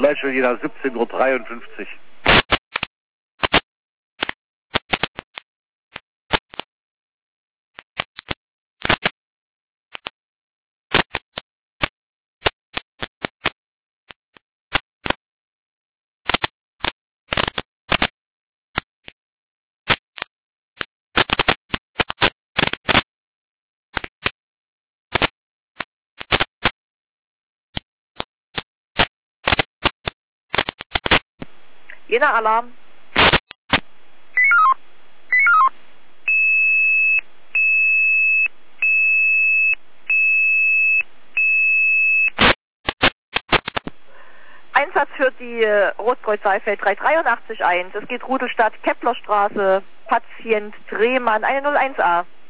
Leitstelle Jena 17:53 Uhr. Jena Alarm. Einsatz für die Rotkreuz Saalfeld 383 1. Es geht Rudelstadt, Keplerstraße, Patient Drehmann 101a.